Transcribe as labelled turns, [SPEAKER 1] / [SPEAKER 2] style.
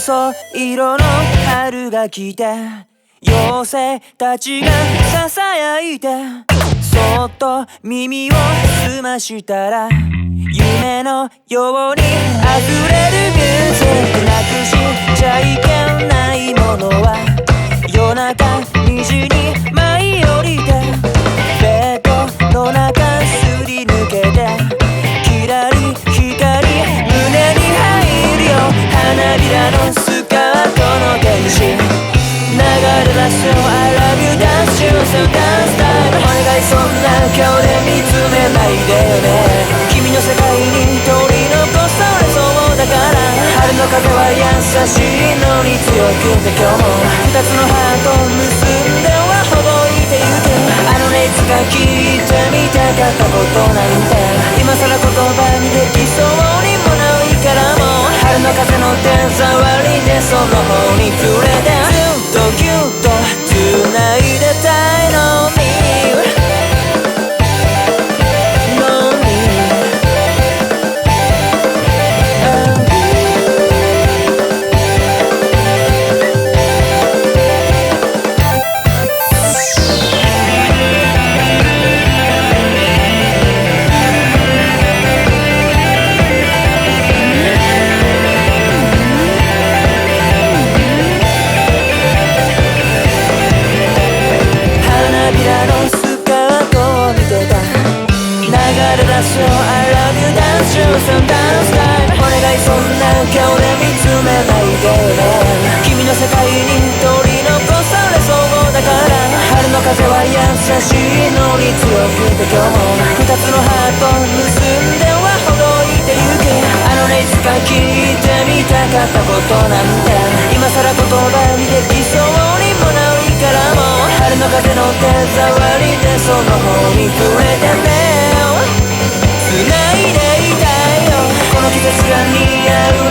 [SPEAKER 1] 嘘色の春が来て妖精たちが囁いてそっと耳を澄ましたら夢のように溢れるミュージックなくしちゃいけないものは夜中虹に舞い降りてベッドの中すり抜けてキラリ光胸に入るよ花びらのスカートの天使流れ出すよ I love you dance you so dance time お願いそんな顔で見つめないでよね君の世界に取り残されそうだから春の風は優しいのに強くて今日も二つのハート結んではほどいてゆくあのねいつか聞いてみたかったことなんて今更言葉にできそうにもないからもう春の風の手触りでその方に触れてずっとぎゅっと繋いでたいのにI love you dance you some dance time お願いそんな顔で見つめないでね君の世界に取り残されそうだから春の風は優しいのに強くて今日も二つのハート結んではほどいてゆくあのねいつか聞いてみたかったことなんて今更言葉にできそうにもないからもう春の風の手触りでその方に触れてね繋いでいたいよこの季節が似合う